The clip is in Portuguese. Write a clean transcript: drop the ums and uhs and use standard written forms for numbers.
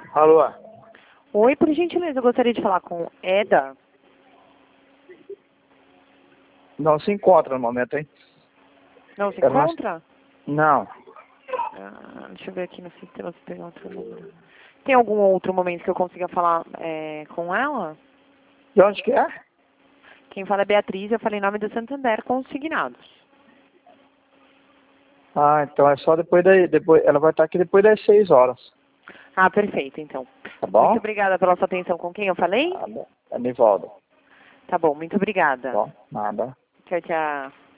Alô? Oi, por gentileza, eu gostaria de falar com Eda. Não se encontra no momento, hein? Não se Ela não- encontra? Não. Deixa eu ver aqui no sistema se pegar outro número. Tem algum outro momento que eu consiga falar com ela? De onde que é? Quem fala é Beatriz, eu falei em nome do Santander consignados. Ah, então é só depois ela vai estar aqui depois das 6 horas. Ah, perfeito, então. Tá bom? Muito obrigada pela sua atenção. Com quem eu falei? Nada. É Nivaldo. Tá bom, muito obrigada. Bom, nada. Tchau, tchau.